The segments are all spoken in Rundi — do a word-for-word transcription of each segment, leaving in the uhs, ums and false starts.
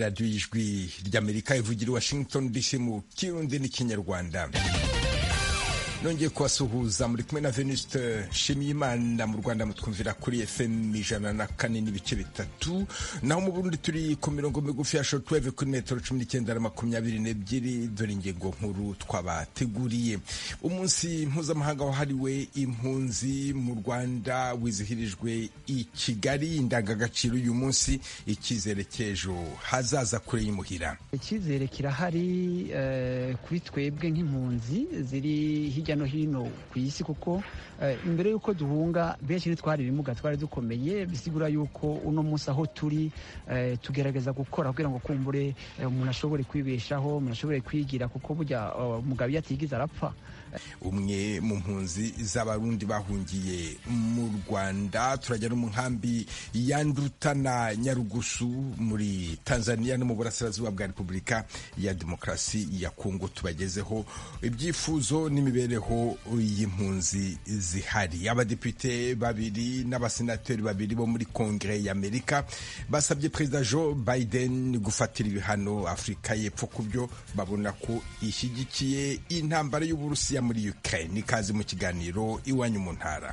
radiyo y'ijwi ry'Amerika ivugira i Washington D C mu kirundi n'ikinyarwanda. Nongeye kubasuhuza, muri kumwe na Venuste Nshimiyimana. Mu Rwanda mutwumvira kuri F M ijana na kane n'ibice bitatu, naho mu Burundi turi ku mirongo migufi ya shortwave kuri metero cumi n'icyenda na makumyabiri n'ebyiri. Dore ingingo nkuru twabateguriye. Umunsi mpuzamahanga wahariwe impunzi mu Rwanda wizihirijwe i Kigali. Indangagaciro uyu munsi, icyizere cy'ejo hazaza kure y'imuhira. Icyizere kirahari uh, kuri twebwe nk'impunzi ziri hirya no hino ku isi, kuko imbere y'uko duhunga benshi ntitwari ibimuga, twari dukomeye. Bisigura yuko uno munsi aho turi tugerageza gukora kugira ngo kumbure umuntu ashobore kwibeshaho, umuntu ashobore kwigira, kuko burya umugabo iyo atigize arapfa. Umwe mu mpunzi z'abarundi bahungiye mu Rwanda. Turajya no mu nkambi ya Nduta na Nyarugusu muri Tanzania no mu burasirazuba bwa Repubulika ya Demokarasi ya Kongo. Tubagezeho ibyifuzo n'imibereho y'impunzi zihari. Abadepite babiri n'abasenateri babiri bo muri Kongere y'Amerika basabye Perezida Joe Biden gufatira ibihano Afurika y'Epfo kubyo babona ko ishyigikiye intambara y'Uburusiya muri Ukraine. Ikaze mu kiganiro Iwanyu mu Ntara.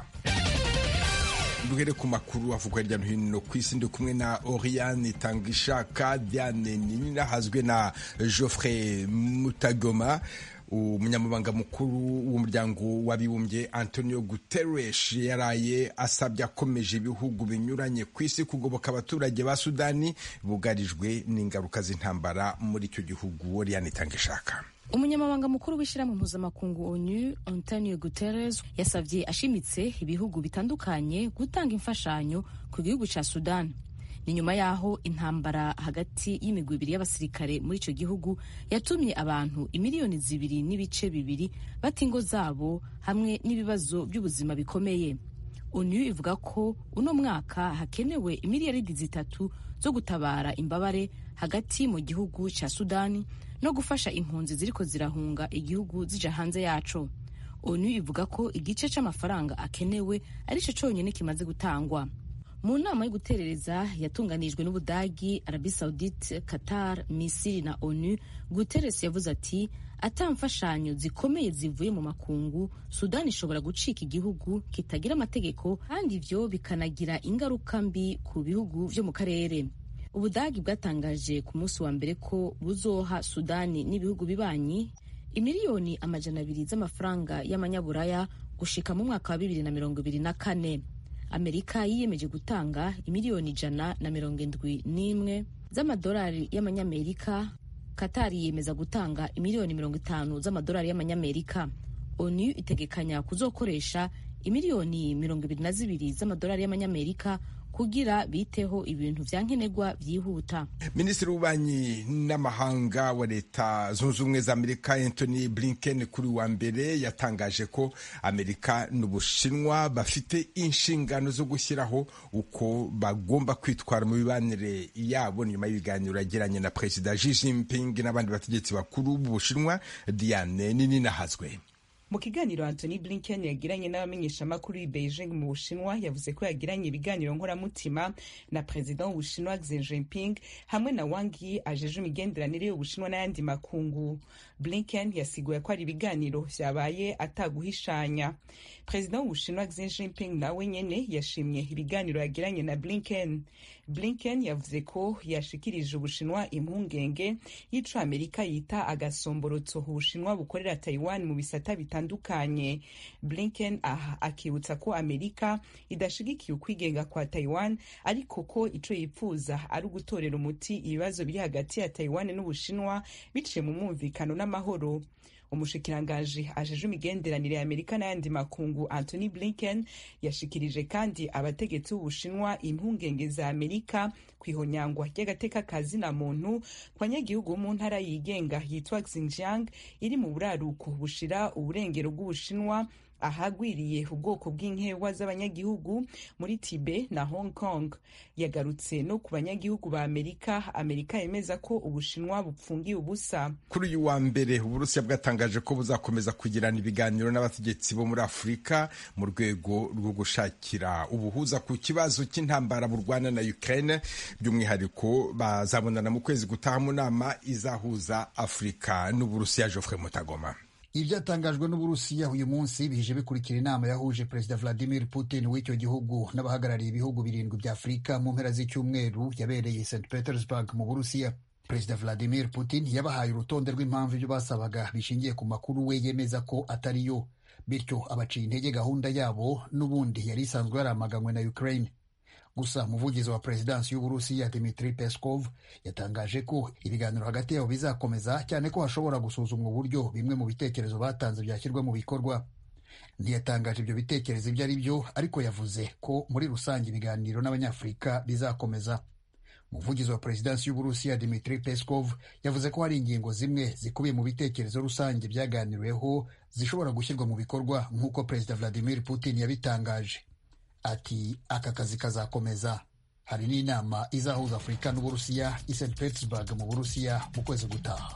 Duhere ku makuru avugwa hirya no hino ku isi. Ndi kumwe na Oriane Itangishaka, Diane Ninina hazwe na Geoffrey Mutagoma. Umunyamabanga mukuru w'umuryango w'abibumbye Antonio Guterres yaraye asabye akomeje ibihugu binyuranye ku isi kugoboka abaturage ba Sudani bugarijwe n'ingaruka z'intambara muri icyo gihugu. Oriane Itangishaka. Umunyamabanga mukuru w'ishyirahamwe mpuzamakungu ONU Antonio Guterres yasabye ashimitse ibihugu bitandukanye gutanga imfashanyo ku gihugu ca Sudan. Ni nyuma yaho intambara hagati y'imigwi ibiri y'abasirikare muri ico gihugu yatumye abantu imiliyoni zibiri n'ibice bibiri bata ingo zabo hamwe n'ibibazo by'ubuzima bikomeye. ONU ivuga ko uno mwaka hakenewe imiliyaridi zitatu zo gutabara imbabare hagati mu gihugu ca Sudani no gufasha impunzi ziriko zirahunga igihugu zija hanze yaco. ONU ivuga ko igice c'amafaranga akenewe arico conyene kimaze gutangwa. Mu nama yo guterereza yatunganijwe n'Ubudagi, Arabie Saoudite, Qatar, Misiri na ONU, Guterres yavuze ati ata mfashanyo zikomeye zivuye mu makungu, Sudani ishobora gucika igihugu kitagira amategeko, kandi ivyo bikanagira ingaruka mbi ku bihugu vyo mu karere. Ubudagi bwatangaje ku munsi wa mbere ko buzoha Sudani n'ibihugu bibanyi imiliyoni amajana abiri z'amafaranga y'amanyaburaya gushika mu mwaka wa bibiri na mirongo ibiri na kane. Amerika yiyemeje gutanga imiliyoni ijana na mirongo indwi n'imwe z'amadolari y'amanyamerika. Qatar yiyemeza gutanga imiliyoni mirongo itanu z'amadolari y'amanyamerika. ONU itegekanya kuzokoresha imiliyoni mirongo ibiri na zibiri z'amadolari y'amanyamerika kugira biteho ibintu vya nkenerwa vyihuta. Minisitiri w'ububanyi n'amahanga wa Leta Zunze Ubumwe za Amerika Anthony Blinken kuri wa mbere yatangaje ko Amerika n'Ubushinwa bafite inshingano zo gushyiraho uko bagomba kwitwara mu bibanire yabo nyuma y'ibiganiro yagiranye na Perezida Xi Jinping n'abandi bategetsi bakuru b'Ubushinwa. Diane Ninina hazwe. Mu kiganiro Anthony Blinken yagiranye n'abamenyeshamakuru i Beijing mu Bushinwa yavuze ko yagiranye ibiganiro nkoramutima na Perezida w'Ubushinwa Xi Jinping hamwe na Wang Yi ajeje imigenderanire y'Ubushinwa n'ayandi makungu. Blinken yasiguye ko ari ibiganiro vyabaye ataguhishanya. Perezida w'Ubushinwa Xi Jinping nawe nyene yashimye ibiganiro yagiranye na Blinken. Blinken yavuze ko yashikirije Ubushinwa impungenge y'ico Amerika yita agasomborotso Ubushinwa bukorera Taiwan mu bisata bitandukanye. Blinken aha akibutsa ko Amerika idashigikiye ukwigenga kwa Taiwan, ariko ko ico yipfuza ari ugutorera umuti ibibazo biri hagati ya Taiwan n'Ubushinwa biciye mu mwumvikano n'amahoro. Umushikirangaji ajeje imigenderanire ya Amerika n'ayandi makungu Anthony Blinken yashikirije kandi abategetsi b'Ubushinwa impungenge za Amerika kwihonyangwa ry'agateka kazi na muntu kwa nyagihugu mu ntara yigenga yitwa Xinjiang iri mu buraruko bushira uburengero bw'Ubushinwa, ahagwiriye ubwoko bw'inkewa z'abanyagihugu muri Tibet na Hong Kong. Yagarutse no ku banyagihugu ba Amerika Amerika yemeza ko Ubushinwa bupfungiye ubusa. Kuri uyu wa mbere Uburusiya bwatangaje ko buzakomeza kugirana ibiganiro n'abategetsi bo muri Afurika mu rwego rwo gushakira ubuhuza ku kibazo cy'intambara burwana na Ukraine, by'umwihariko bazabonana mu kwezi gutaha mu nama izahuza Afurika n'Uburusiya. Geoffrey Mutagoma. Ibyatangajwe n'Uburusiya uyu munsi bije bikurikira inama yahuje Perezida Vladimir Putin w'icyo gihugu n'abahagarariye ibihugu birindwi bya Afurika mu mpera z'icyumweru yabereye Saint Petersburg mu Burusiya. Perezida Vladimir Putin yabahaye urutonde rw'impamvu ibyo basabaga bishingiye ku makuru we yemeza ko atariyo, bityo abaciye intege gahunda yabo n'ubundi yari isanzwe yaramaganywe na Ukraine. Gusa umuvugizi wa Perezidansi y'Uburusiya Dmitry Peskov yatangaje ko ibiganiro hagati yabo bizakomeza, cyane ko hashobora gusuzumwa uburyo bimwe mu bitekerezo batanze byashyirwa mu bikorwa. Ntiyatangaje ibyo bitekerezo ibyo ari byo, ariko yavuze ko muri rusange ibiganiro n'Abanyafurika bizakomeza. Umuvugizi wa Perezidansi y'Uburusiya Dmitry Peskov yavuze ko hari ingingo zimwe zikubiye mu bitekerezo rusange byaganiriweho zishobora gushyirwa mu bikorwa nk'uko Perezida Vladimir Putin yabitangaje. Ati aka kazi kazakomeza. Hari n'inama izahuza Afurika n'Uburusiya i Saint Petersburg mu Burusiya mu kwezi gutaha.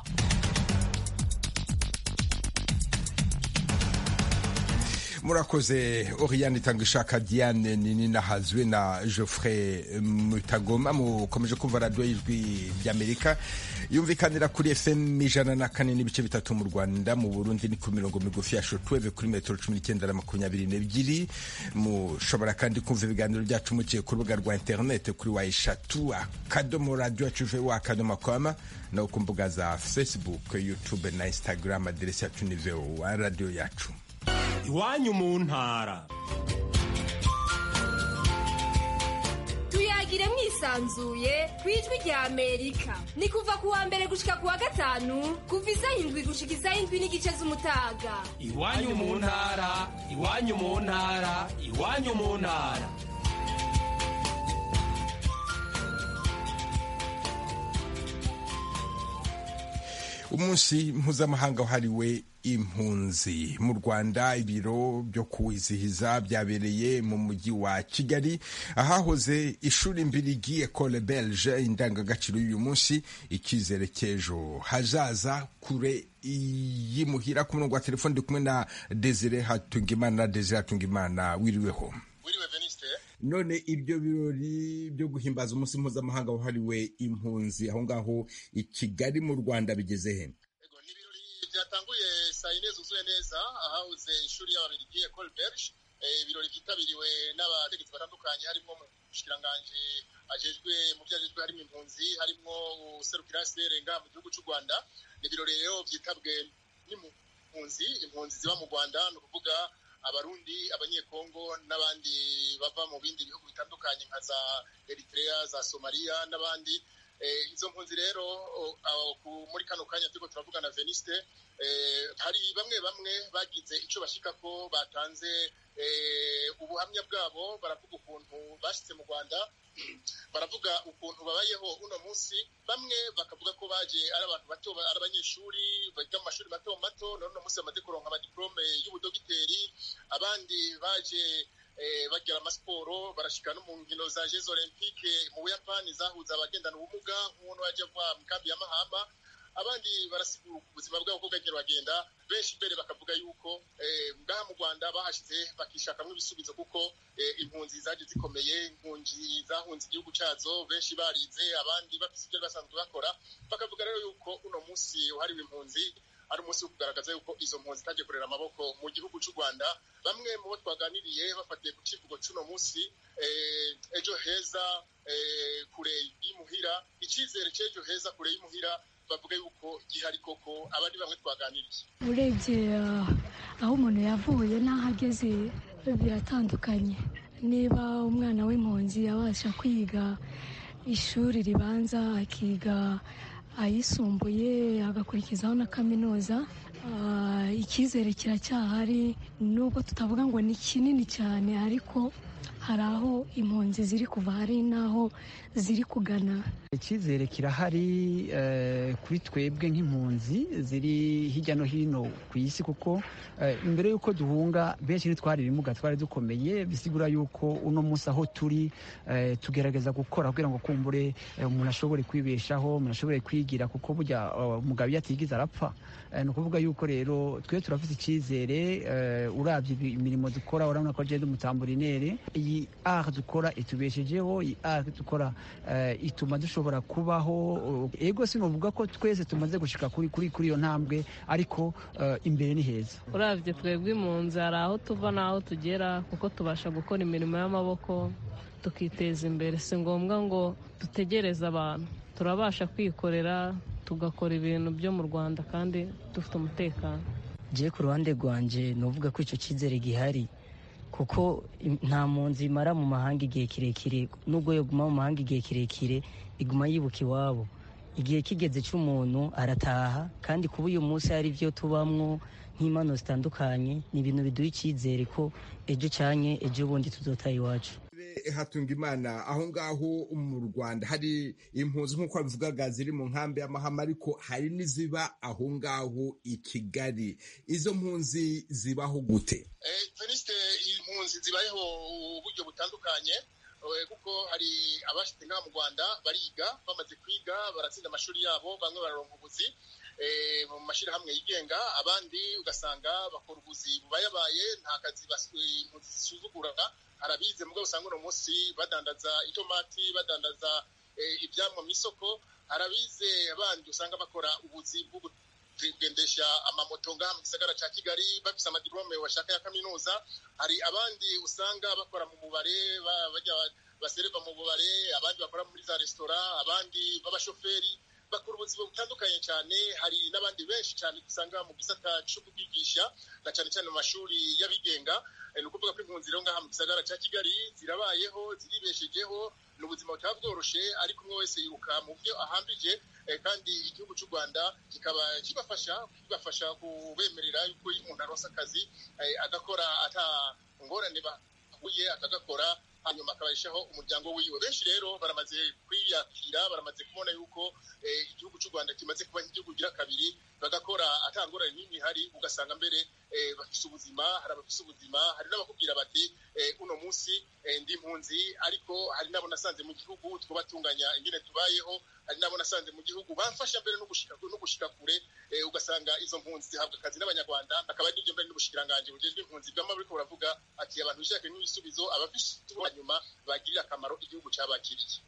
Murakoze Oriane Itangishaka, Diane Nini Nahazwe na Geoffrey Mutagoma. Mukomeje kumva radio y'Ijwi ry'Amerika yumvikanira kuri F M ijana na kane n'ibice bitatu mu Rwanda, mu Burundi ni ku mirongo migufi ya shortwave kuri metero cumi n'icyenda na makumyabiri n'ebyiri. Mushobora kandi kumva ibiganiro byacu muciye ku rubuga rwa internet kuri wa eshatu akadomo radio yacu voa akadomo com, no ku mbuga za Facebook, YouTube na Instagram. Aderesi yacu ni voa radio yacu. Iwanyu mu ntara. Tuyagire mwisanzuye kwijwi rya Amerika. Ni kuva ku wa mbere gushika ku wa gatanu kuva isaha indwi gushika isaha indwi n'igice z'umutaga. Iwanyu mu ntara, iwanyu mu ntara, iwanyu mu ntara. Umunsi mpuzamahanga wahariwe impunzi mu Rwanda. Ibiro byo kuwizihiza byabereye mu mujyi wa Kigali ahahoze ishuri mbirigi Ecole Belge. Indangagaciro y'uyu munsi icyizere cy'ejo hazaza kure yimuhira. Ku murongo wa telefone ndi kumwe na Desire Hatungimana. Desire Hatungimana, wiriweho? Wiriwe Veniste. None ibyo birori byo guhimbaza umunsi mpuzamahanga wahariwe impunzi aho ngaho i Kigali mu Rwanda bigeze he? Ego, ni ibirori byatanguye saa yine zuzuye neza ahahoze ishuri y'Ababiligi Ecole Belge. Ibirori byitabiriwe n'abategetsi batandukanye, harimo umushikiranganji ajejwe mu byajejwe harimo impunzi, harimo userukira Serenga mu gihugu cy'u Rwanda. Ni ibirori rero byitabwe n'impunzi impunzi ziba mu Rwanda, ni ukuvuga Abarundi, Abanyekongo n'abandi bava mu bindi bihugu bitandukanye nka za Eritrea, za Somalia n'abandi. Eh, izo mpunzi rero muri kano kanya turiko turavugana Veniste, eh, hari bamwe bamwe bagize ico bashika ko batanze eh, ubuhamya bwabo. Baravuga ukuntu bashitse mu Rwanda, baravuga ukuntu babayeho uno munsi. Bamwe bakavuga ko baje ari abantu bato, ari abanyeshuri biga mu mashuri mato mato, none uno munsi bamaze kuronka amadiplome y'ubudogiteri. Abandi baje Eh, bagira amasiporo, barashika no mu nkino za Jeux Olympiques mu Buyapani zahuza abagendana ubumuga nk'umuntu waje ava mu kambi ya Mahama. Abandi barasigura ubuzima bwabo ko bwagera bagenda. Benshi mbere bakavuga yuko eh, ngaha mu Rwanda bahashize bakishakamwe ibisubizo kuko eh, impunzi zaje zikomeye, impunzi zahunze igihugu cyazo, benshi barize, abandi bafite ibyo basanzwe bakora. Bakavuga rero yuko uno munsi uhariwe impunzi ari umunsi wo kugaragaza yuko izo mpunzi zitagiye kurera amaboko mu gihugu cy'u Rwanda. Bamwe mu bo twaganiriye bafatiye ku kivugo cy'uno munsi, eh, ejo heza eh, kure y'imuhira, icyizere cy'ejo heza kure y'imuhira, bavuga yuko gihari koko. Abandi bamwe twaganiriye, urebye uh, aho umuntu yavuye n'aho ageze biratandukanye. Niba umwana w'impunzi abasha kwiga ishuri ribanza, akiga ayisumbuye, agakurikizaho na kaminuza, icyizere kiracyahari. Nubwo tutavuga ngo ni kinini cyane, ariko hari aho impunzi ziri kuva, hari n'aho ziri kugana. Icyizere kirahari kuri twebwe nk'impunzi ziri hirya no hino ku isi, kuko imbere y'uko duhunga benshi ntitwari ibimuga, twari dukomeye, bisigura yuko uno munsi aho turi tugerageza gukora kugira ngo kumbure umuntu ashobore kwibeshaho, umuntu ashobore kwigira, kuko burya umugabo iyo atigize arapfa. Ni ukuvuga yuko rero twe turafite icyizere, urabye imirimo dukora urabona ko agenda umutamburinere, iyi art dukora itubeshejeho, iyi art dukora ituma dushobora kubaho. Ego sinovuga ko twese tumaze gushika kuri kuri kuri iyo ntambwe, ariko imbere ni heza. Uravye twebwe impunzi hari aho tuva n'aho tugera, kuko tubasha gukora imirimo y'amaboko tukiteza imbere. Si ngombwa ngo dutegereze abantu, turabasha kwikorera tugakora ibintu byo mu Rwanda kandi dufite umutekano. Je ku ruhande rwanje novuga ko icyo cyizere gihari, kuko nta mpunzi imara mu mahanga igihe kirekire, nubwo yoguma mu mahanga igihe kirekire iguma yibuka iwabo. Igihe kigeze cy'umuntu arataha, kandi kuba uyu munsi hari ibyo tubamwo nk'impano zitandukanye, ni ibintu biduha icyizere ko ejo cyanye ejo bundi tuzotaha iwacu. Hatungimana, aho ngaho mu Rwanda hari impunzi nk'uko babivugaga ziri mu nkambi y'Amahama, ariko hari n'iziba aho ngaho i Kigali. Izo mpunzi zibaho gute? Felicite, impunzi zibayeho uburyo butandukanye, kuko hari abashyize ngaha mu Rwanda bariga, bamaze kwiga baratsinda amashuri yabo, bamwe bararonka ubuzi mu mashyirahamwe yigenga, abandi ugasanga bakora ubuzi bubayabaye, nta kazi impunzi zisuzugura. Arabize mugabo usanga uno munsi badandaza itomati, badandaza ibyamwa mu isoko. Arabize abandi usanga bakora ubuzi bwo kugendesha amamoto ngaha mu gisagara cya Kigali, bafise amadiplome bashaka ya kaminuza. Hari abandi usanga bakora mu mubare, bajya basereva mu mubare, abandi bakora muri za resitora, abandi b'abashoferi, bakora ubuzima butandukanye cyane. Hari n'abandi benshi cyane usanga mu gisata cyo kubigisha, na cyane cyane mu mashuri y'abigenga. Ni ukuvuga ko impunzi rero ngaha mu gisagara cya Kigali zirabayeho, ziribeshejeho, ni ubuzima butaba bworoshe, ariko umwe wese yiruka mu byo ahambije, kandi igihugu cy'u Rwanda kikaba kibafasha kibafasha kubemerera yuko umuntu aronsa akazi agakora ata ngorane bahuye, akagakora hanyuma akabashaho umuryango wiwe. Benshi rero baramaze kwiyakira, baramaze kubona yuko igihugu cy'u Rwanda kimaze kuba igihugu gira kabiri, bagakora atangorane nini hari, ugasanga mbere bafise ubuzima. Hari abafise ubuzima, hari n'abakubwira bati uno munsi ndi impunzi, ariko hari nabo nasanze mu gihugu twabatunganya ingene tubayeho, hari nabo nasanze mu gihugu bamfasha mbere no gushika no gushika kure. Ugasanga izo mpunzi zihabwa akazi n'abanyarwanda, akaba ari byo mbere n'ubushikiranganje bujejwe impunzi bw'ama buriko buravuga ati abantu bishaka n'ibisubizo, abafise hanyuma bagirira akamaro igihugu cyabakiriye.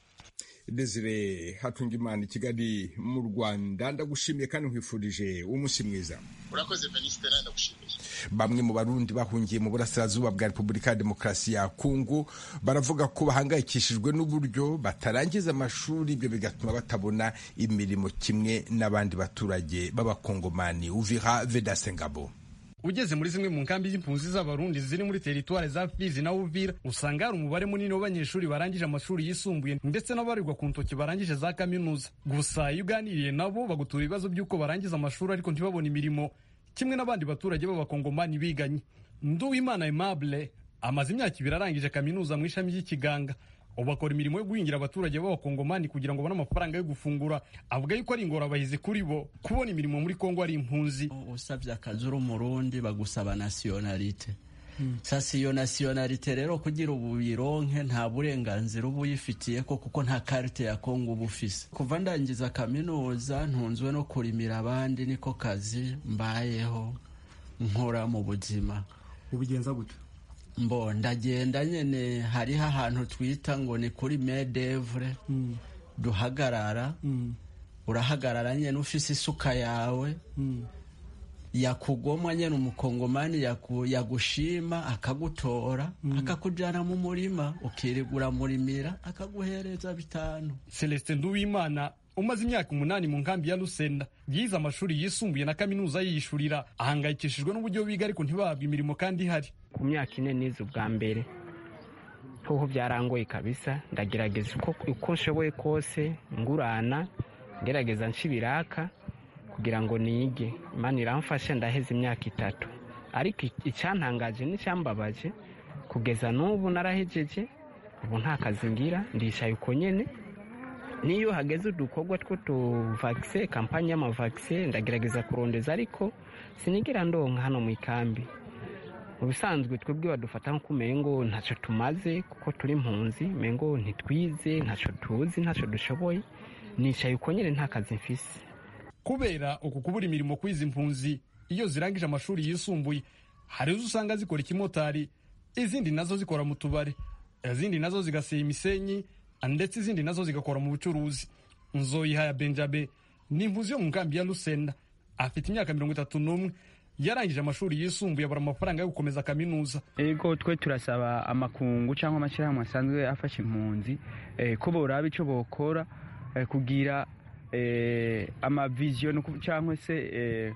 Desire Hatungimana, Kigali mu Rwanda, ndagushimiye kandi nkwifurije umunsi mwiza. Urakoze Felicite, ndagushimiye. Bamwe mu Barundi bahungiye mu burasirazuba bwa Repubulika ya Demokarasi ya Kongo baravuga ko bahangayikishijwe n'uburyo batarangiza amashuri, ibyo bigatuma batabona imirimo kimwe n'abandi baturage b'abakongomani. Uvira Vedaste Ngabo. Ugeze muri zimwe mu nkambi y'impunzi z'abarundi ziri muri teritware za Fizi na Uvira, usanga hari umubare munini w'abanyeshuri barangije amashuri yisumbuye ndetse n'abarirwa ku ntoki barangije za kaminuza. Gusa iyo uganiriye nabo bagutura ibibazo by'uko barangiza amashuri ariko ntibabone imirimo kimwe n'abandi baturage b'abakongomani biganye. Nduwimana Aimable amaze imyaka ibiri arangije kaminuza mu ishami ry'ikiganga, ubu bakora imirimo yo guhingira abaturage b'abakongomani kugira ngo babone amafaranga yo gufungura. Avuga yuko ari ingorabahizi kuri bo kubona imirimo muri Kongo ari impunzi. Usabye akazi uri umurundi bagusaba nationalite. Hmm. Sasa iyo nationalite rero kugira ubu bironke nta burenganzira ubu yifitiye ko, kuko nta carte ya Kongo bufise. Kuva ndangiza kaminuza ntunzwe no kurimira abandi, niko kazi mbayeho nkora mu buzima. Ubigenza gute? Mbo ndagenda nyene, hariho ahantu twita ngo ni kuri medevre. Mm. Duhagarara. Mm. Urahagarara nyene ufise isuka yawe. Mm. Yakugomwa nyene umukongomani yaku, yagushima akagutora. Mm. Akakujana mu murima ukirigura murimira akaguhereza bitanu. Celestin Nduwimana umaze imyaka umunani mu nkambi ya Lusenda, yize amashuri yisumbuye na kaminuza yiyishurira, ahangayikishijwe n'uburyo biga ariko ntibahabwe imirimo kandi ihari. Ku myaka ine nize ubwa mbere hoho byarangoye kabisa, ndagerageza uko uko nshoboye kose ngurana, ngerageza nshibiraka kugira ngo nige. Imana iramfasha ndaheze imyaka itatu, ariko icyantangaje n'icyambabaje kugeza n'ubu narahejeje, ubu nta kazi ngira, ndicaye uko nyene. Niyo hageze udukorwa two tuvakise, kampanye y'amavakise ndagerageza kurondeza, ariko sinigira ndonka hano mu ikambi. Mu bisanzwe twebwe badufata nko kumengo ntacyo tumaze kuko turi impunzi, mengo ntitwize, ntacyo tuzi, ntacyo dushoboye, nicaye uko nyene nta kazi mfise. Kubera uku kubura imirimo kwizi impunzi iyo zirangije amashuri yisumbuye, hari zo usanga zikora ikimotari, izindi nazo zikora mu tubare, izindi nazo zigaseye imisenyi, ndetse izindi nazo zigakora mu bucuruzi. Nzoyihaya Benjabe ni impunzi yo mu nkambi ya Lusenda, afite imyaka mirongo itatu n'umwe, yarangije amashuri yisumbuye abura amafaranga yo gukomeza kaminuza. Ego twe turasaba amakungu cyangwa amashyirahamwe asanzwe afasha impunzi eh, ko boraba icyo bokora eh, kugira eh, amavision cyangwa se eh,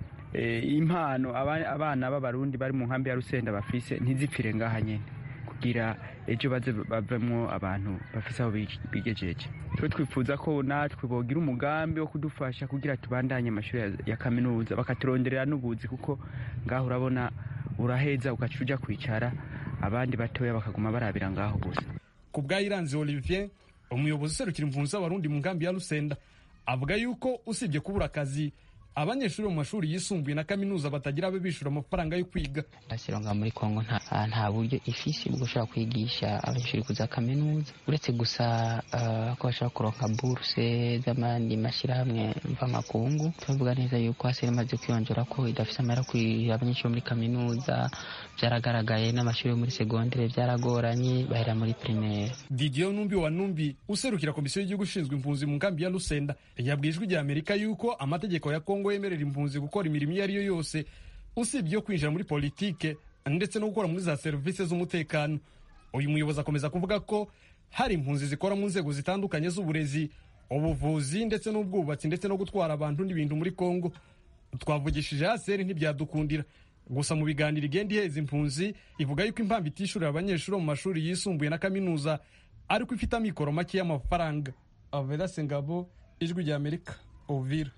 eh, impano abana b'abarundi bari mu nkambi ya Lusenda bafise ntizipfire ngaha nyene, kugira ejo baze bavemo abantu bafise aho bigejeje. Twe twifuza ko natwe bogira umugambi wo kudufasha kugira tubandanye amashuri ya kaminuza, bakaturonderera n'ubuzi, kuko ngaho urabona uraheza ugacuja kwicara, abandi batoya bakaguma barabira ngaho gusa. Ku bwa Iranzi Olivier, umuyobozi userukira impunzi z'abarundi mu nkambi ya Lusenda, avuga yuko usibye kubura akazi, abanyeshuri mu mashuri yisumbuye na kaminuza batagira abe bishura amafaranga yo kwiga. Ndasironga muri Kongo nta nta buryo ifisi bwo gushaka kwigisha abanyeshuri kuza kaminuza, uretse gusa uh, ko bashaka kuronka bourse z'amandi mashirahamwe mva makungu. Tuvuga neza yuko asere maze kwiyongera ko idafise amara kwi abanyeshuri muri kaminuza, byaragaragaye n'amashuri muri secondaire byaragoranye, bahera muri primaire. Didier Numbi wa Numbi userukira komisiyo y'igihugu ishinzwe impunzi mu nkambi ya Lusenda, yabwijwe ijya Amerika yuko amategeko ya Kongo yemerera impunzi gukora imirimo iyo ari yo yose, usibye yo kwinjira muri politike ndetse no gukora muri za serivisi z'umutekano. Uyu muyobozi akomeza kuvuga ko hari impunzi zikora mu nzego zitandukanye z'uburezi, ubuvuzi ndetse n'ubwubatsi ndetse no gutwara abantu n'ibintu muri Kongo. Twavugishije aseri ntibyadukundira, gusa mu biganiro igenda iheza impunzi ivuga yuko impamvu itishurira abanyeshuri mu mashuri yisumbuye na kaminuza ariko ifite amikoro make y'amafaranga. Aveda Sengabo, Ijwi rya Amerika, Uvira.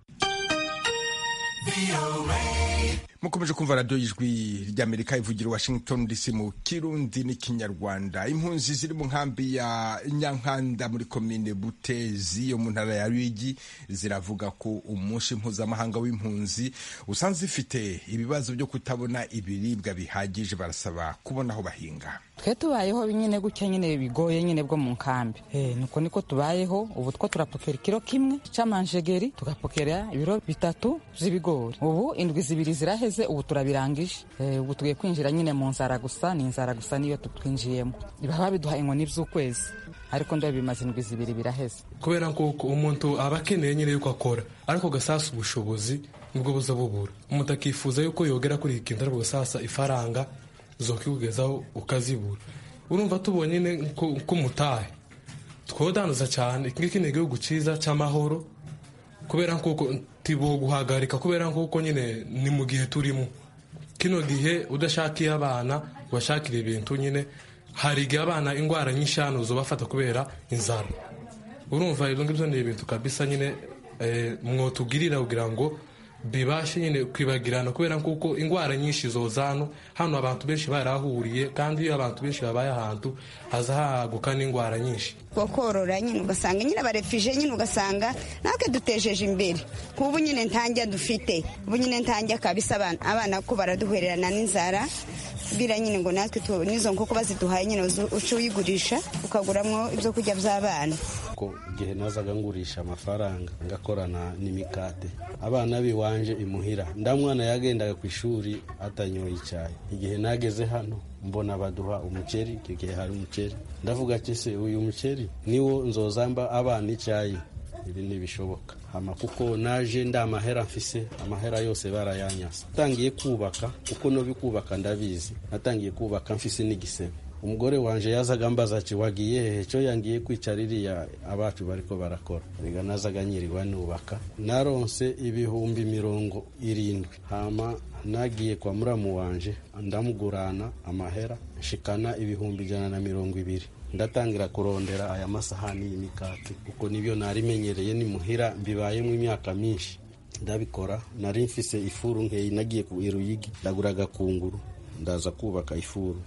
Mukomeje kumva radio Ijwi ry'Amerika ivugira Washington D C mu Kirundi n'ikinyarwanda. Impunzi ziri mu nkambi ya Nyankanda muri komine Butezi yo mu ntara ya Ruyigi ziravuga ko umunsi mpuzamahanga w'impunzi usanze ifite ibibazo byo kutabona ibiribwa bihagije, barasaba kubona aho bahinga. Twe tubayeho nyine gutya nyine bigoye nyine bwo mu nkambi. Eh nuko niko tubayeho. Ubu two turapokera kilo kimwe c'amanjegeri, tugapokera ibiro bitatu z'ibigori. Ubu indwi zibiri ziraheze, ubu turabirangije. Eh ubu tugiye kwinjira nyine mu nzara gusa, ni inzara gusa niyo tutwinjiyemo. Ibaba biduha inkoni z'ukwezi, ariko ndo bimaze indwi zibiri biraheze. Kubera ko umuntu aba akeneye nyine yuko akora, ariko gasasa ubushobozi nibwo buza bubura. Umuntu akifuza yuko yogera kuri ikintu, ariko gasasa ifaranga zokiugezaho ukazibura. Urumva tubonye ko mutahe twodanuza cyane iki ni igihugu cyiza cy'amahoro, kubera ko tibo guhagarika, kubera ko nyine ni mu gihe turimo kino gihe udashakiye abana washakira ibintu nyine hari igihe abana ingwara nyinshi hano zo bafata kubera inzara. Urumva ibyo ngibyo ni ibintu kabisa nyine eh, mwotugirira kugira ngo bibashe nyine kwibagirana, kubera kuko ingwara nyinshi zozano hano abantu benshi barahuriye, kandi iyo abantu benshi babaye ahantu haza haguka n'ingwara nyinshi. Kokorora nyine ugasanga nyine abarefije nyine ugasanga natwe dutejeje imbere. Kubu nyine ntanjya dufite, ubu nyine ntanjya kabisa abana abana ko baraduhererana n'inzara, bira nyine ngo natwe nizo nkoko baziduhaye nyine uco uyigurisha ukaguramwo ibyo kujya by'abana. Ko igihe nazaga ngurisha amafaranga ngakorana n'imikate, abana biwanje imuhira ndamwana yagendaga ku ishuri atanyoye icyayi. Igihe nageze hano mbona baduha umuceri, igihe hari umuceri ndavuga ati se uyu muceri niwo nzozamba abana icyayi, ibi ntibishoboka. Hama kuko naje ndamahera mfise, amahera yose barayanyasa. Natangiye kubaka, uko no bikubaka ndabizi, natangiye kubaka mfise n'igisebe. Umugore wanje yazaga mbaza ati wagiye hehe, cyo yangiye kwicaririya abacu bariko barakora. Riga nazaga nyiriwa nubaka, naronse ibihumbi mirongo irindwi. Hama nagiye kwa muramu wanje ndamugurana amahera shikana ibihumbi jana na mirongo ibiri. Ndatangira kurondera aya masahani y'imikate kuko nibyo narimenyereye ni muhira mbibayemo imyaka myinshi. Ndabikora, nari mfise ifuru nk'eyi, nagiye ku Iruyigi ndaguraga kunguru ndaza kubaka ifuru.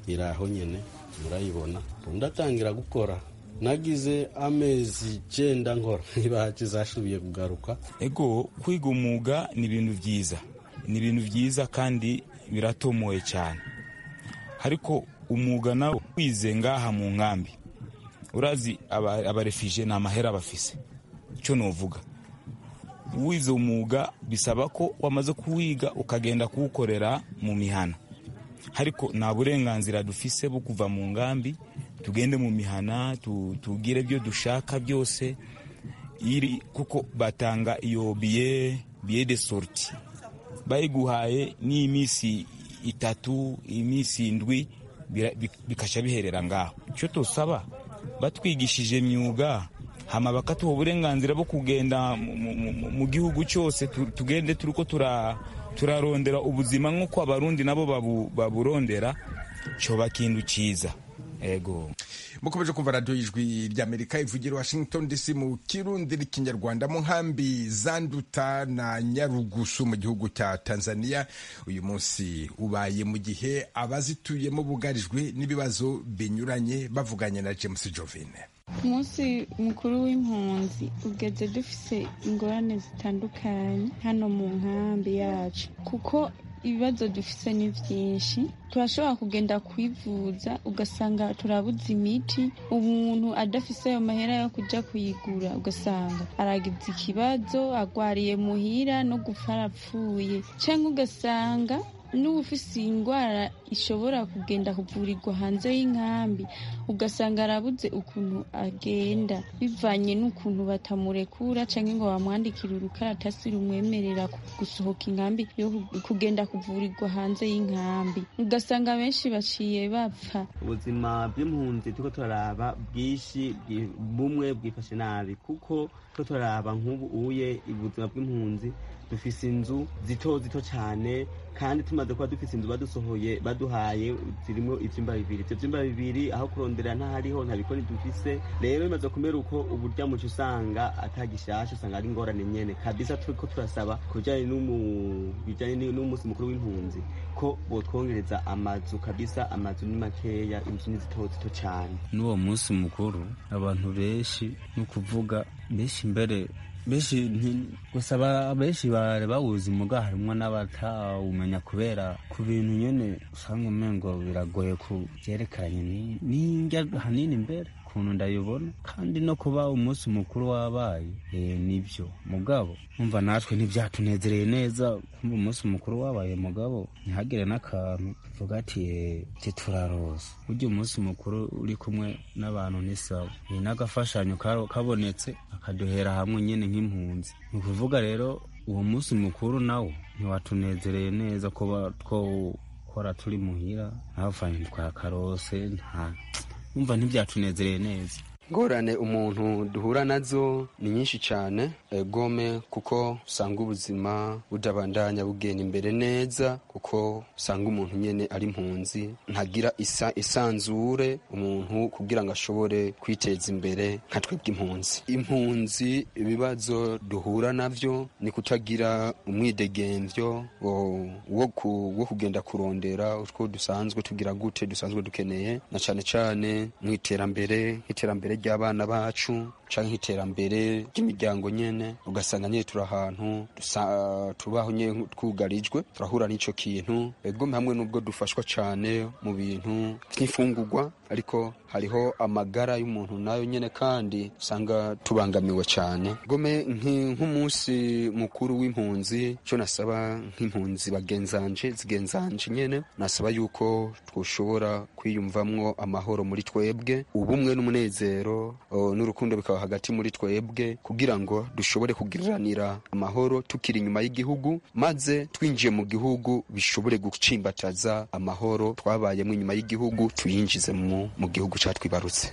iraho nyene murayibona ndatangira gukora nagize amezi icyenda nkora ntibaci zashubiye kugaruka. Ego kwiga umwuga ni ibintu byiza ni ibintu byiza kandi biratomoye cyane, ariko umwuga nawo wize ngaha mu nkambi urazi abarefije ni amahera bafise. Icyo novuga wize umwuga bisaba ko wamaze kuwiga ukagenda kuwukorera mu mihana, ariko nta burenganzira dufise bwo kuva mu ngambi tugende mu mihana tugire byo dushaka byose, iri kuko batanga iyo biye biye de sorti bayiguhaye ni iminsi itatu iminsi indwi bikasha biherera ngaho. Icyo tusaba batwigishije imyuga hama bakatuha uburenganzira bwo kugenda mu gihugu cyose tugende turiko turarondera ubuzima nk'uko abarundi nabo baburondera, cyoba kintu cyiza. Ego mukomeje kumva radio y'ijwi ry'Amerika ivugira Washington D C mu Kirundi n'ikinyarwanda mu nkambi za Nduta na Nyarugusu mu gihugu cya Tanzania. Uyu munsi ubaye mu gihe abazituyemo bugarijwe n'ibibazo binyuranye, bavuganye na James Jovine. Umunsi mukuru w'impunzi ugeze dufise ingorane zitandukanye hano mu nkambi yacu, kuko ibibazo dufise ni byinshi. Turashobora kugenda kwivuza ugasanga turabuze imiti, umuntu adafise ayo mahera yo kuja kuyigura ugasanga aragize ikibazo agwariye muhira no gupfa arapfuye, canke ugasanga n'ufise ingwara ishobora kugenda kuvurirwa hanze y'inkambi ugasanga arabuze ukuntu agenda bivanye n'ukuntu batamurekura canke ngo bamwandikire urukaratasi rumwemerera gusohoka inkambi yo kugenda kuvurirwa hanze y'inkambi, ugasanga benshi baciye bapfa. Ubuzima bw'impunzi turiko turaraba bwishi bumwe bwifashe nabi, kuko turiko turaraba nk'ubu uye ubuzima bw'impunzi dufise inzu zito zito cyane, kandi tumaze kuba dufise inzu badusohoye baduhaye zirimo ivyumba bibiri. Ivyo vyumba bibiri aho kurondera ntahariho nta bikoni dufise. Rero bimaze kumera uko uburya muco usanga atagishasha, usanga ari ingorane nyene kabisa. Turiko turasaba kujanye n'umubijanye n'umunsi mukuru w'impunzi ko botwongereza amazu kabisa. Amazu ni makeya, inzu ni zito zito cyane. N'uwo munsi mukuru abantu benshi no kuvuga benshi mbere benshi gusaba benshi bare bawuzi muga harimwo n'abatawumenya kubera ku bintu nyene usanga umengo biragoye kubyerekanye n'injya hanini mbere kuntu ndayibona, kandi no kuba umunsi mukuru wabaye eh nivyo mugabo umva natwe ntivyatunezereye neza. Kumva umunsi mukuru wabaye mugabo ntihagire n'akantu tuvuga ati eh turarose. Burya umunsi mukuru uri kumwe n'abantu ni sawa, ni n'agafashanyo kabonetse akaduhera hamwe nyene nk'impunzi. Ni kuvuga rero uwo munsi mukuru nawo ntiwatunezereye neza kuba twokora turi muhira ntavanye twa karose, nta umva ntibyatunezereye neza. Ngorane umuntu duhura nazo ni nyinshi cyane egome, kuko usanga ubuzima budabandanya bugenda imbere neza, kuko usanga umuntu nyene ari impunzi ntagira isa isanzure umuntu kugira ngo ashobore kwiteza imbere nka twebwe impunzi. Impunzi ibibazo duhura navyo ni kutagira umwidegemvyo wo kugenda kurondera utwo dusanzwe tugira gute dusanzwe dukeneye, na cyane cyane mwiterambere iterambere ry'abana bacu canke iterambere ry'imiryango nyene. Ugasanga nyene turi ahantu tubaho nyene twugarijwe, turahura n'ico kintu. Ego hamwe n'ubwo dufashwa cane mu bintu nk'ifungurwa, ariko hariho amagara y'umuntu nayo nyene kandi usanga tubangamiwe cane. Gome nk'umunsi mukuru w'impunzi, cyo nasaba nk'impunzi bagenzanje zigenzanje nyene, nasaba yuko twoshobora kwiyumvamwo amahoro muri twebwe, ubumwe n'umunezero n'urukundo bikaba hagati muri twebwe, kugira ngo dushobore kugiriranira amahoro tukiri inyuma y'igihugu, maze twinjiye mu gihugu bishobore gucimbataza amahoro twabayemo inyuma y'igihugu tuyinjize mu mu gihugu cyatwibarutse.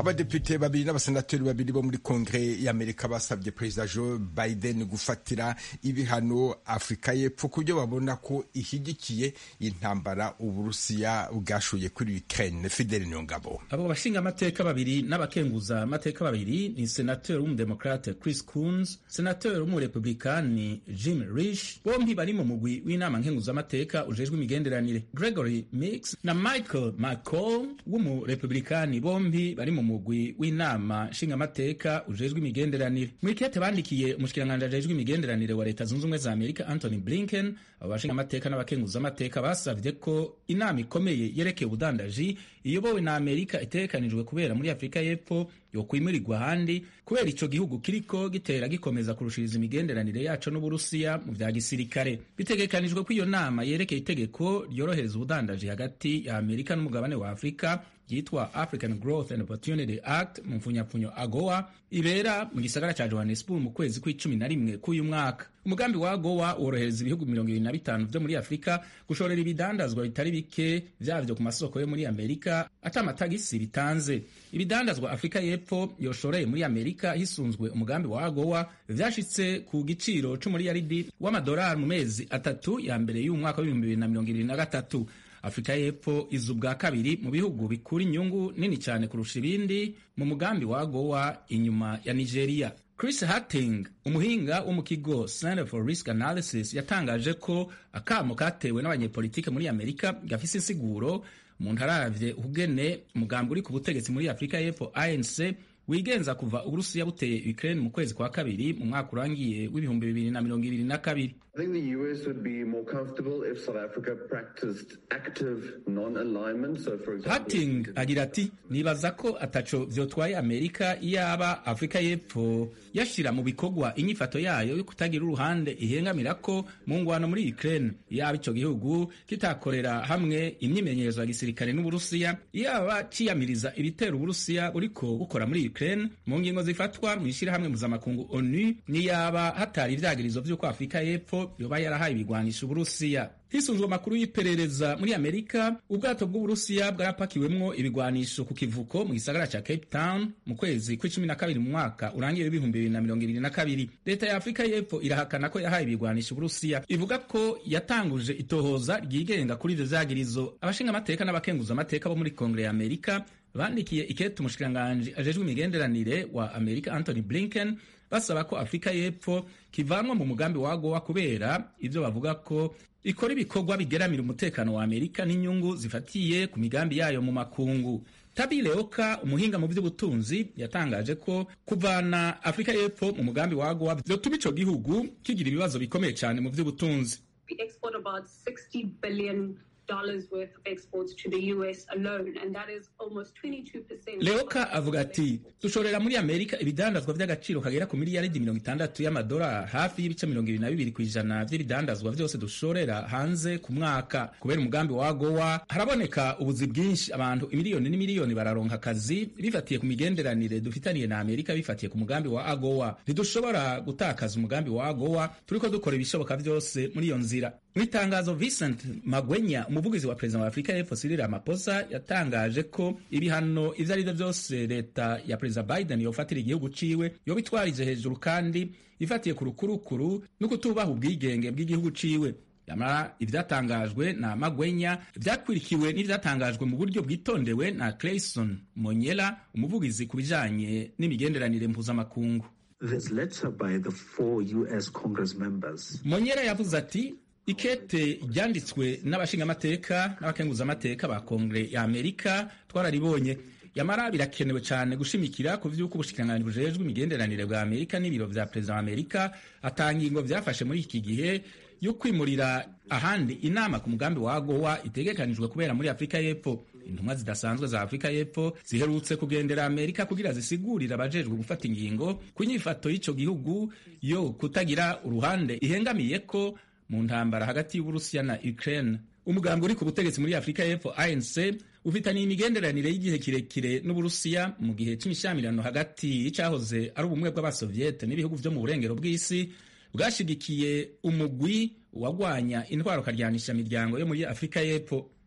abadepite babiri n'abasenateri babiri bo muri kongere y'Amerika basabye perezida Joe Biden gufatira ibihano Afurika y'Epfo kubyo babona ko ishyigikiye intambara Uburusiya bwashuye kuri Ukraine. Fidel Nyongabo. Abo bashinga amateka babiri n'abakenguza amateka babiri ni senateri w'umudemokrate Chris Coons, senateri w'umurepublikani Jim Risch, bombi bari mu mugwi w'inama nkenguza amateka ujejwe imigenderanire. Gregory Meeks na Michael McCall w'umurepublikani bombi bari mu mugwi w'inama nshinga amateka ujejwe imigenderanire. Muri kete bandikiye umushikiranganje ajejwe imigenderanire wa Leta Zunze Ubumwe za Amerika Anthony Blinken, abo bashinga amateka n'abakenguza amateka basavye ko inama ikomeye yerekeye ubudandaji iyobowe na Amerika itekanijwe kubera muri Afrika y'Epfo yo kwimurirwa handi kubera ico gihugu kiriko gitera gikomeza kurushiriza imigenderanire yaco n'Uburusiya mu vya gisirikare. Bitegekanijwe ko iyo nama yerekeye itegeko ryorohereza ubudandaji hagati ya Amerika n'umugabane wa Afrika yitwa African Growth and Opportunity Act mu mfunyapfunyo AGOA ibera mu gisagara ca Johannesburg mu kwezi kw'icumi na rimwe k'uyu mwaka. Umugambi wa AGOA worohereza ibihugu mirongo ibiri na bitanu vyo muri Afrika gushorera ibidandazwa bitari bike vyavyo ku masoko yo muri Amerika ata amatagisi bitanze. Ibidandazwa Afrika y'Epfo yoshoreye muri Amerika hisunzwe umugambi wa AGOA vyashitse ku giciro c'umuriyaridi w'amadolari mu mezi atatu ya mbere y'umwaka w'ibihumbi bibiri na mirongo ibiri na gatatu. Afrika y'Epfo iza ubwa kabiri mu bihugu bikura inyungu nini cyane kurusha ibindi mu mugambi wa AGOA inyuma ya Nigeria. Chris Hatting, umuhinga wo mu kigo Center for Risk Analysis, yatangaje ko akamo katewe n'abanyepolitike muri Amerika gafise insiguro mu ntaravye ubugene umugambi uri ku butegetsi muri Afrika y'Epfo A N C wigenza kuva Uburusiya buteye Ukraine mu kwezi kwa kabiri mu mwaka urangiye w'ibihumbi bibiri na mirongo ibiri na kabiri. I think the U S would be more comfortable if South Africa practiced active non-alignment. So for example, Hatting agira ati nibaza ko ataco vyotwaye Amerika iyaba Afrika y'Epfo yashira mu bikorwa inyifato yayo yo kutagira uruhande ihengamira ko mu ngwano muri Ukraine, iyaba ico gihugu kitakorera hamwe imyimenyerezo ya gisirikare n'Uburusiya, iyaba ciyamiriza ibitero Uburusiya buriko bukora muri Ukraine mu ngingo zifatwa mu ishirahamwe mpuzamakungu ONU, niyaba hatari ivyagirizo vy'uko Afrika y'Epfo yoba yarahaye ibigwanisha Uburusiya. Hisunzwe amakuru y'iperereza muri Amerika, ubwato bw'Uburusiya bwarapakiwemwo ibigwanisho ku kivuko mu gisagara ca Cape Town mu kwezi kw'icumi na kabiri mu mwaka urangiye w'ibihumbi bibiri na mirongo ibiri na kabiri. Leta ya Afrika y'Epfo irahakana ko yahaye ibigwanisha Uburusiya, ivuga ko yatanguje itohoza ryigenga kuri ivyo vyagirizo. Abashinga amateka n'abakenguza amateka bo muri Kongere ya Amerika bandikiye ikete umushikiranganje ajejwe imigenderanire wa Amerika Anthony Blinken basaba ko Afrika y'Epfo kivanwa mu mugambi wa AGOA kubera ivyo bavuga ko ikora ibikorwa bigeramira umutekano wa Amerika n'inyungu zifatiye ku migambi yayo mu makungu. Tabi Leoka, umuhinga mu vy'ubutunzi, yatangaje ko kuvana Afrika y'Epfo mu mugambi wa AGOA vyotuma ico gihugu kigira ibibazo bikomeye cyane mu vy'ubutunzi. We export about sixty billion dollars worth of exports to the U S alone, and that is almost twenty-two percent. Leoka avuga ati dushorera muri Amerika ibidandazwa vy'agaciro kagera ku miliyaridi mirongo itandatu y'amadolari, hafi y'ibice mirongo ibiri na bibiri kw'ijana vy'ibidandazwa vyose dushorera hanze ku mwaka. Kubera umugambi wa AGOA haraboneka ubuzi bwinshi, abantu imiliyoni n'imiliyoni bararonka akazi bifatiye ku migenderanire dufitaniye na Amerika bifatiye ku mugambi wa AGOA. Ntidushobora gutakaza umugambi wa AGOA, turiko dukora ibishoboka vyose muri iyo nzira. Mwitangazo Vincent Magwenya, umuvugizi wa President wa Afrika y'Epfo Cyril Ramaphosa, yatangaje ko ibihano ivyo ari vyo vyose leta ya President Biden yofatira igihugu ciwe yobitwarije hejuru kandi ifatiye ku rukurukuru no kutubaha ubwigenge bw'igihugu ciwe. Yamara ivyatangajwe na Magwenya vyakwirikiwe n'ivyatangajwe mu buryo bwitondewe na Clayson Monyela, umuvugizi ku bijanye n'imigenderanire mpuzamakungu. This letter by the four U S Congress members. Monyela yavuze ati ikete ryanditswe n'abashinga amateka n'abakenguza amateka ba Kongre ya Amerika twararibonye. Yamara birakenewe cyane gushimikira ku vy'uko ubushikiranganje bujejwe imigenderanire bwa Amerika n'ibiro vya President wa Amerika atangingo vyafashe muri iki gihe yo kwimurira ahandi inama ku mugambi wa AGOA itegekanijwe kubera muri Afrika y'Epfo. Intumwa zidasanzwe za Afrika y'Epfo ziherutse kugendera Amerika kugira zisigurira abajejwe gufata ingingo ku nyifato y'ico gihugu yo kutagira uruhande ihengamiye ko mu ntambara hagati y'Uburusiya na Ukraine. Umugambi uri ku butegetsi muri Afrika y'Epfo A N C ufitaniye imigenderanire y'igihe kirekire n'Uburusiya mu gihe cy'imishamirano hagati y'icyahoze ari ubumwe bw'abasoviete n'ibihugu vyo mu burengero bw'isi bwashigikiye umugwi wagwanya intwaro karyanisha miryango yo muri Afrika y'Epfo.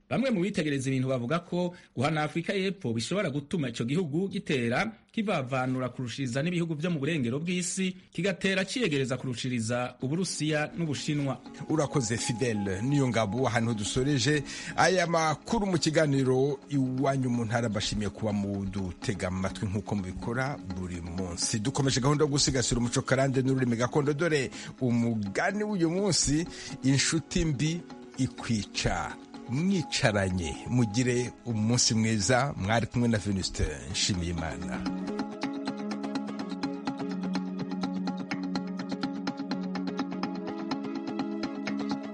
bamwe mu bitegereza ibintu bavuga ko guhana Afurika y'Epfo bishobora gutuma ico gihugu gitera kivavanura kurushiriza n'ibihugu vyo mu burengero bw'isi kigatera ciyegereza kurushiriza Uburusiya n'Ubushinwa. Urakoze Fidel niyo ngabo ahantu dusoreje aya makuru mu kiganiro iwanyu mu ntara. Bashimiye kuba mu dutega amatwi nk'uko mubikora buri munsi. Dukomeje gahunda yo gusigasira umuco karande n'ururimi gakondo, dore umugani w'uyu munsi: inshuti mbi ikwica mwicaranye. Mugire umunsi mwiza. Mwari kumwe na Venuste Nshimiyimana.